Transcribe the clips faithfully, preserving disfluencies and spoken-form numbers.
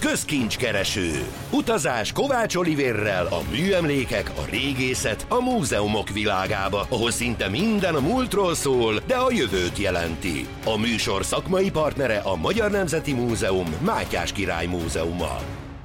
Közkincskereső. Utazás Kovács Olivérrel a műemlékek, a régészet, a múzeumok világába, ahol szinte minden a múltról szól, de a jövőt jelenti. A műsor szakmai partnere a Magyar Nemzeti Múzeum, Mátyás Király Múzeuma.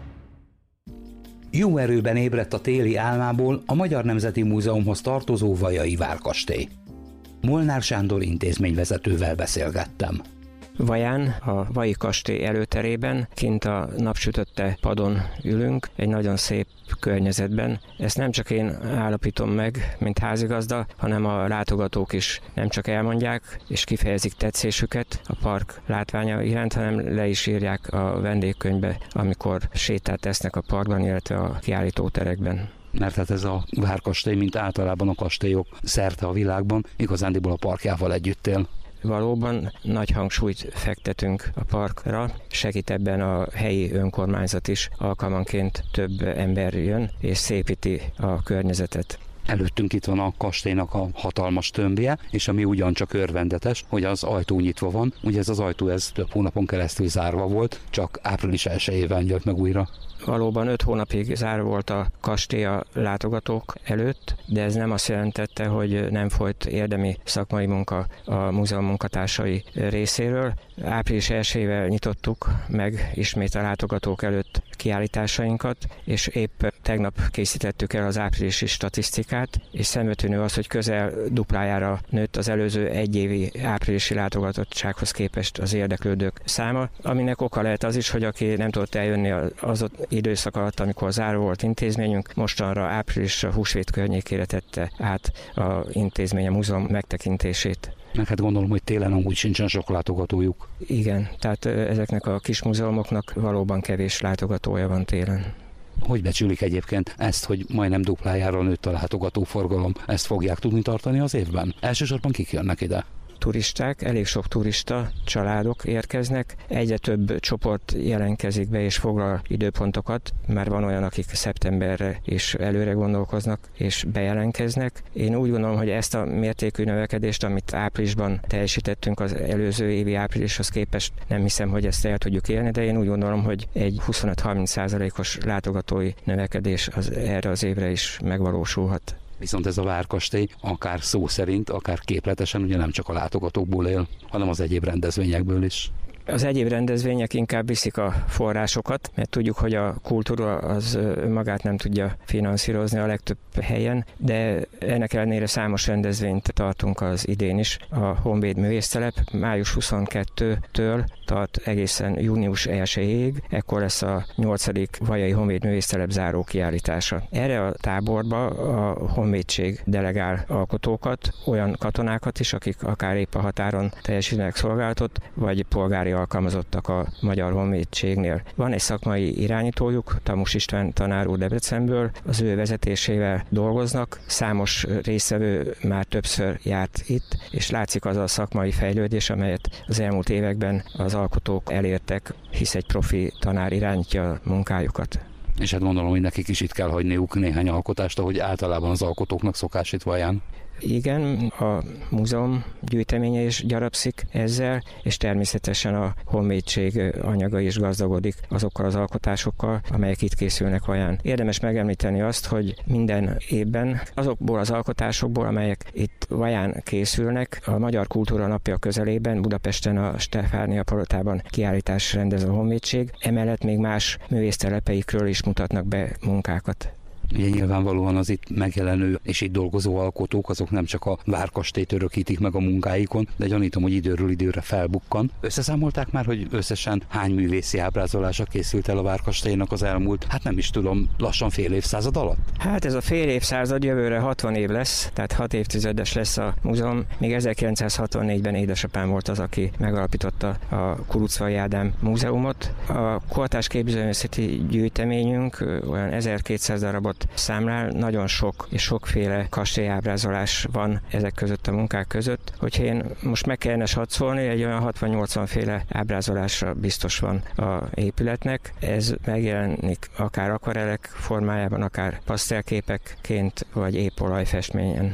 Jó erőben ébredt a téli álmából a Magyar Nemzeti Múzeumhoz tartozó Vajai várkastély. Molnár Sándor intézményvezetővel beszélgettem. Vaján, a Vajai kastély előterében, kint a napsütötte padon ülünk, egy nagyon szép környezetben. Ezt nem csak én állapítom meg, mint házigazda, hanem a látogatók is nem csak elmondják és kifejezik tetszésüket a park látványa iránt, hanem le is írják a vendégkönyvbe, amikor sétát tesznek a parkban, illetve a kiállítóterekben. Mert hát ez a várkastély, mint általában a kastélyok szerte a világban, igazándiból a parkjával együtt él. Valóban nagy hangsúlyt fektetünk a parkra, segít ebben a helyi önkormányzat is, alkalmanként több ember jön és szépíti a környezetet. Előttünk itt van a kastélynak a hatalmas tömbje, és ami ugyancsak örvendetes, hogy az ajtó nyitva van. Ugye ez az ajtó ez több hónapon keresztül zárva volt, csak április elsejével nyílt meg újra. Valóban öt hónapig zárva volt a kastély a látogatók előtt, de ez nem azt jelentette, hogy nem folyt érdemi szakmai munka a múzeum munkatársai részéről. április elsejével nyitottuk meg ismét a látogatók előtt kiállításainkat, és épp tegnap készítettük el az áprilisi statisztikát, és szembetömő az, hogy közel duplájára nőtt az előző egyévi áprilisi látogatottsághoz képest az érdeklődők száma, aminek oka lehet az is, hogy aki nem tudott eljönni az ott időszak alatt, amikor zárva volt intézményünk, mostanra áprilisra húsvét környékére tette át a intézmény a múzeum megtekintését. Meg hát gondolom, hogy télen amúgy sincsen sok látogatójuk. Igen, tehát ezeknek a kis múzeumoknak valóban kevés látogatója van télen. Hogy becsülik egyébként ezt, hogy majdnem duplájára nőtt a látogatóforgalom? Ezt fogják tudni tartani az évben? Elsősorban kik jönnek ide? Turisták, elég sok turista, családok érkeznek, egyre több csoport jelentkezik be és foglal időpontokat, már van olyan, akik szeptemberre is előre gondolkoznak és bejelentkeznek. Én úgy gondolom, hogy ezt a mértékű növekedést, amit áprilisban teljesítettünk az előző évi áprilishoz képest, nem hiszem, hogy ezt el tudjuk élni, de én úgy gondolom, hogy egy huszonöt-harminc százalékos látogatói növekedés az erre az évre is megvalósulhat. Viszont ez a várkastély akár szó szerint, akár képletesen ugye nem csak a látogatókból él, hanem az egyéb rendezvényekből is. Az egyéb rendezvények inkább viszik a forrásokat, mert tudjuk, hogy a kultúra az önmagát nem tudja finanszírozni a legtöbb helyen, de ennek ellenére számos rendezvényt tartunk az idén is. A Honvéd művésztelep május huszonkettőtől tart egészen június elsejéig, ekkor lesz a nyolcadik Vajai Honvéd művésztelep záró kiállítása. Erre a táborba a honvédség delegál alkotókat, olyan katonákat is, akik akár épp a határon teljesítenek szolgálatot, vagy polgári alkalmazottak a Magyar Honvédségnél. Van egy szakmai irányítójuk, Tamus István tanár úr Debrecenből, az ő vezetésével dolgoznak, számos résztvevő már többször járt itt, és látszik az a szakmai fejlődés, amelyet az elmúlt években az alkotók elértek, hisz egy profi tanár irányítja a munkájukat. És hát gondolom, hogy nekik is itt kell hagyniuk néhány alkotást, ahogy általában az alkotóknak szokás itt Vaján. Igen, a múzeum gyűjteménye is gyarapszik ezzel, és természetesen a honvédség anyaga is gazdagodik azokkal az alkotásokkal, amelyek itt készülnek Vaján. Érdemes megemlíteni azt, hogy minden évben azokból az alkotásokból, amelyek itt Vaján készülnek, a Magyar Kultúra Napja közelében Budapesten a Stefánia palotában kiállítás rendez a honvédség, emellett még más művésztelepeikről is mutatnak be munkákat. Ugye nyilvánvalóan az itt megjelenő és itt dolgozó alkotók, azok nem csak a várkastélyt örökítik meg a munkáikon, de gyanítom, hogy időről időre felbukkan. Összeszámolták már, hogy összesen hány művészi ábrázolása készült el a várkastélynak az elmúlt, hát nem is tudom, lassan fél évszázad alatt? Hát ez a fél évszázad jövőre hatvan év lesz, tehát hat évtizedes lesz a múzeum. Még ezerkilencszázhatvannégyben édesapám volt az, aki megalapította a Kuruczwai Ádám múzeumot. A kortárs képzőművészeti gyűjteményünk olyan ezerkétszáz darabot számlál, nagyon sok és sokféle kastélyábrázolás van ezek között a munkák között. Hogyha én most meg kellene satszolni, egy olyan hatvan-nyolcvan féle ábrázolásra biztos van a épületnek. Ez megjelenik akár akvarellek formájában, akár pasztelképekként, vagy épp olajfestményen.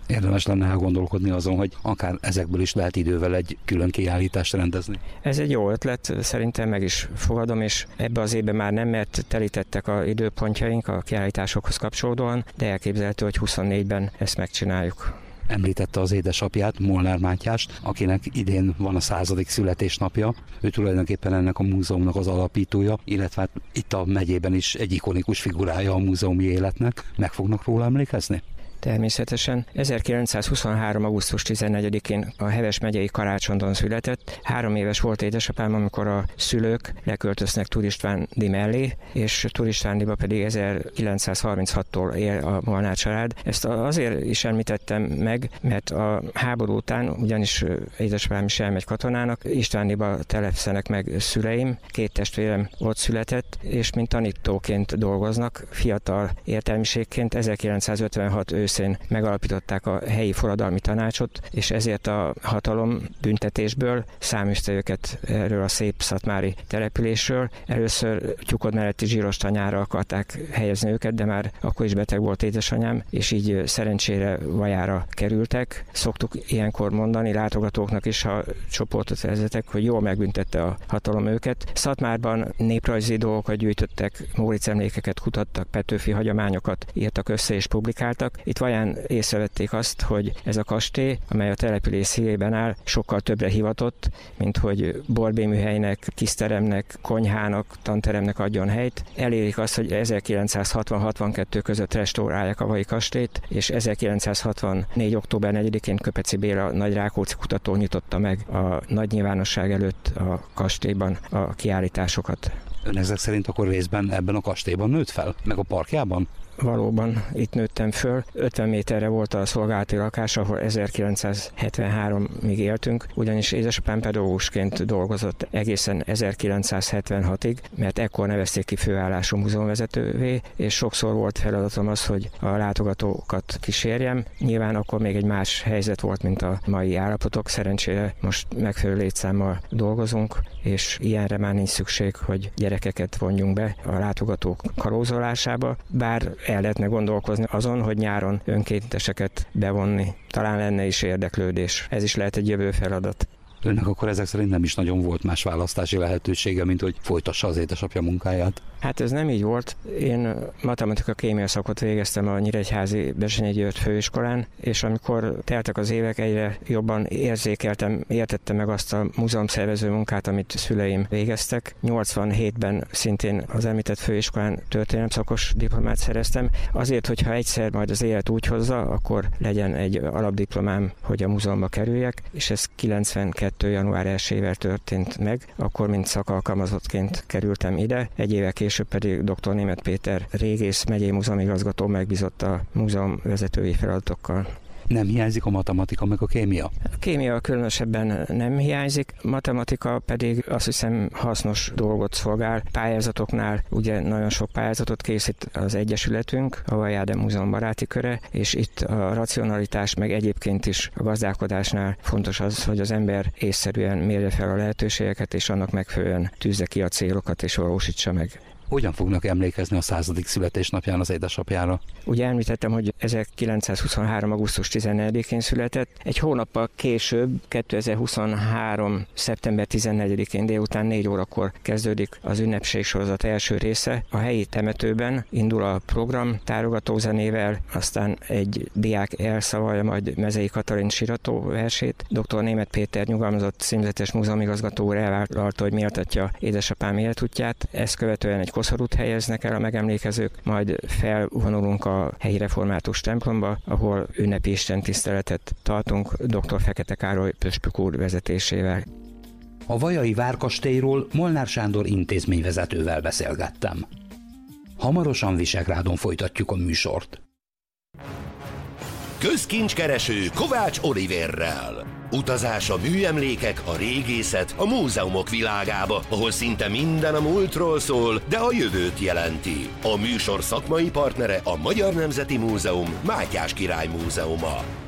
Érdemes lenne elgondolkodni azon, hogy akár ezekből is lehet idővel egy külön kiállítást rendezni. Ez egy jó ötlet, szerintem meg is fogadom, és ebbe az évben már nem, mert telítettek a időpontjaink a kiállításokhoz kapcsolódóan, de elképzelhető, hogy huszonnégyben ezt megcsináljuk. Említette az édesapját, Molnár Mátyást, akinek idén van a századik születésnapja. Ő tulajdonképpen ennek a múzeumnak az alapítója, illetve hát itt a megyében is egy ikonikus figurája a múzeumi életnek. Meg fognak róla emlékezni? Természetesen. ezerkilencszázhuszonhárom. augusztus tizennegyedikén a Heves megyei Karácsondon született. Három éves volt édesapám, amikor a szülők leköltöznek Tud Istvándi mellé, és Tud Istvándiba pedig ezerkilencszázharminchattól él a Molnár család. Ezt azért is említettem meg, mert a háború után, ugyanis édesapám is elmegy katonának, Istvándiba telepszenek meg szüleim, két testvérem ott született, és mint tanítóként dolgoznak, fiatal értelmiségként ezerkilencszázötvenhat őszén megalapították a helyi forradalmi tanácsot, és ezért a hatalom büntetésből száműzte őket erről a szép szatmári településről. Először Tyukod melletti Zsírostanyára akarták helyezni őket, de már akkor is beteg volt édesanyám, és így szerencsére Vajára kerültek. Szoktuk ilyenkor mondani látogatóknak is, ha csoportot vezetek, hogy jól megbüntette a hatalom őket. Szatmárban néprajzi dolgokat gyűjtöttek, Móricz emlékeket kutattak, Petőfi hagyományokat írtak össze és publikáltak. Itt Vaján észrevették azt, hogy ez a kastély, amely a település szívében áll, sokkal többre hivatott, mint hogy borbéműhelynek, kiszteremnek, konyhának, tanteremnek adjon helyt. Elérik azt, hogy ezerkilencszázhatvan-hatvankettő között restaurálják a Vai kastélyt, és ezerkilencszázhatvannégy. október negyedikén Köpeci Béla nagy rákóczi kutató nyitotta meg a nagy nyilvánosság előtt a kastélyban a kiállításokat. Ön ezek szerint akkor részben ebben a kastélyban nőtt fel, meg a parkjában? Valóban itt nőttem föl. ötven méterre volt a szolgálati lakás, ahol ezerkilencszázhetvenháromig éltünk, ugyanis édesapám pedagógusként dolgozott egészen ezerkilencszázhetvenhatig, mert ekkor nevezték ki főállású múzeumvezetővé, és sokszor volt feladatom az, hogy a látogatókat kísérjem. Nyilván akkor még egy más helyzet volt, mint a mai állapotok. Szerencsére most megfelelő létszámmal dolgozunk, és ilyenre már nincs szükség, hogy gyerekeket vonjunk be a látogatók kalózolásába, bár el lehetne gondolkozni azon, hogy nyáron önkénteseket bevonni. Talán lenne is érdeklődés. Ez is lehet egy jövő feladat. Önnek akkor ezek szerint nem is nagyon volt más választási lehetősége, mint hogy folytassa az édesapja munkáját? Hát ez nem így volt. Én matematika-kémia szakot végeztem a Nyíregyházi Bezsenyi György főiskolán, és amikor teltek az évek, egyre jobban érzékeltem, értettem meg azt a múzeumszervező munkát, amit szüleim végeztek. nyolcvanhétben szintén az említett főiskolán történelemszakos diplomát szereztem. Azért, hogyha egyszer majd az élet úgy hozza, akkor legyen egy alapdiplomám, hogy a múzeumba kerüljek, és ez kilencvenkettő. január elsejével történt meg, akkor mint szakalkalmazottként kerültem ide. Egy éve később pedig dr. Németh Péter régész megyei múzeumigazgató megbízott a múzeum vezetői feladatokkal. Nem hiányzik a matematika meg a kémia? A kémia különösebben nem hiányzik, matematika pedig azt hiszem hasznos dolgot szolgál. Pályázatoknál ugye nagyon sok pályázatot készít az egyesületünk, a Vajjade Múzeum baráti köre, és itt a racionalitás meg egyébként is a gazdálkodásnál fontos az, hogy az ember észszerűen mérje fel a lehetőségeket, és annak megfelelően tűzze ki a célokat és valósítsa meg. Hogyan fognak emlékezni a századik születésnapján az édesapjára? Ugye említettem, hogy ezerkilencszázhuszonhárom. augusztus tizennegyedikén született. Egy hónappal később, kétezer-huszonhárom. szeptember tizennegyedikén délután négy órakor kezdődik az ünnepségsorozat első része. A helyi temetőben indul a program tárogatózenével, aztán egy diák elszavalja majd Mezei Katalin sírató versét. dr. Németh Péter nyugalmazott címzetes múzeumigazgató úr elvállalta, hogy méltatja édesapám életútját. Ezt követően egy koszorút helyeznek el a megemlékezők, majd felvonulunk a helyi református templomba, ahol ünnepi istentiszteletet tartunk dr. Fekete Károly püspök úr vezetésével. A vajai várkastélyról Molnár Sándor intézményvezetővel beszélgettem. Hamarosan Visegrádon folytatjuk a műsort. Közkincskereső Kovács Oliverrel. Utazás a műemlékek, a régészet, a múzeumok világába, ahol szinte minden a múltról szól, de a jövőt jelenti. A műsor szakmai partnere a Magyar Nemzeti Múzeum, Mátyás Király Múzeuma.